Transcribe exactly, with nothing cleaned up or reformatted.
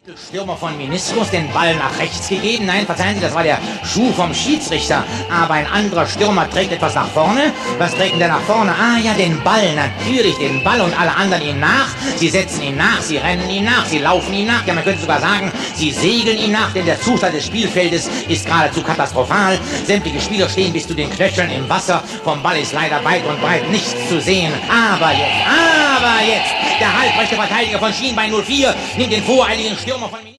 Stürmer von Meniskus den Ball nach rechts gegeben. Nein, verzeihen Sie, das war der Schuh vom Schiedsrichter. Aber ein anderer Stürmer trägt etwas nach vorne. Was trägt denn der nach vorne? Ah ja, den Ball, natürlich den Ball und alle anderen ihm nach. Sie setzen ihm nach, sie rennen ihm nach, sie laufen ihm nach. Ja, man könnte sogar sagen, sie segeln ihm nach, denn der Zustand des Spielfeldes ist geradezu katastrophal. Sämtliche Spieler stehen bis zu den Knöcheln im Wasser. Vom Ball ist leider weit und breit nichts zu sehen. Aber jetzt, aber jetzt, der halbrechte Verteidiger von Schienbein null vier nimmt den voreiligen Stürmer von